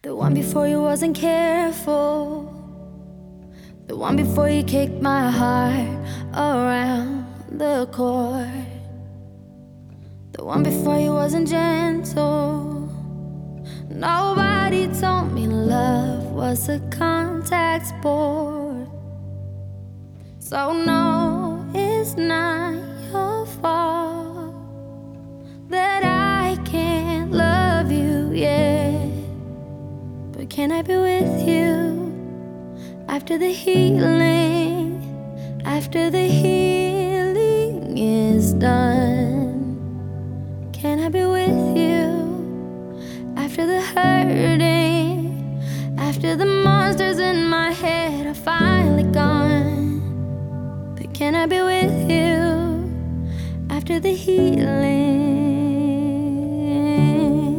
The one before you wasn't careful. The one before you kicked my heart around the court. The one before you wasn't gentle. Nobody told me love was a contact sport. So no, it's not your fault that I can't love you yet. But can I be with you after the healing? After the healing is done, can I be with you after the hurting? After the monsters in my head are finally gone, but can I be with you after the healing?